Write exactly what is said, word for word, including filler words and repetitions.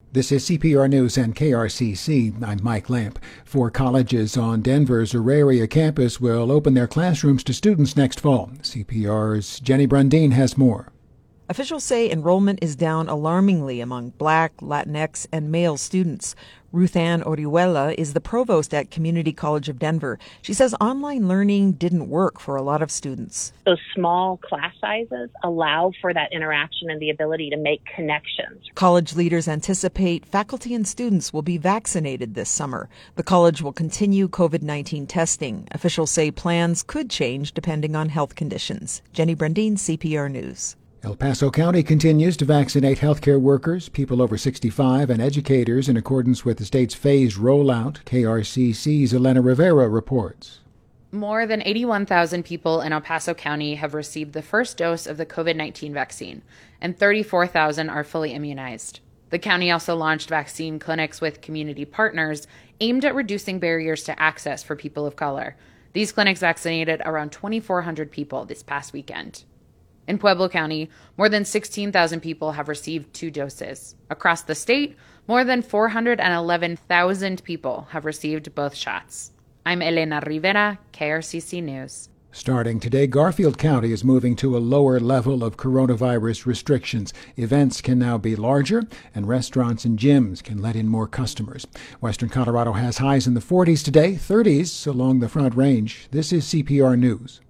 This is C P R News and K R C C. I'm Mike Lamp. Four colleges on Denver's Auraria campus will open their classrooms to students next fall. C P R's Jenny Brundin has more. Officials say enrollment is down alarmingly among Black, Latinx, and male students. Ruth Ann Orihuela is the provost at Community College of Denver. She says online learning didn't work for a lot of students. Those small class sizes allow for that interaction and the ability to make connections. College leaders anticipate faculty and students will be vaccinated this summer. The college will continue COVID nineteen testing. Officials say plans could change depending on health conditions. Jenny Brundin, C P R News. El Paso County continues to vaccinate healthcare workers, people over sixty-five, and educators in accordance with the state's phased rollout. K R C C's Elena Rivera reports. More than eighty-one thousand people in El Paso County have received the first dose of the COVID nineteen vaccine, and thirty-four thousand are fully immunized. The county also launched vaccine clinics with community partners aimed at reducing barriers to access for people of color. These clinics vaccinated around twenty-four hundred people this past weekend. In Pueblo County, more than sixteen thousand people have received two doses. Across the state, more than four hundred eleven thousand people have received both shots. I'm Elena Rivera, K R C C News. Starting today, Garfield County is moving to a lower level of coronavirus restrictions. Events can now be larger, and restaurants and gyms can let in more customers. Western Colorado has highs in the forties today, thirties along the Front Range. This is C P R News.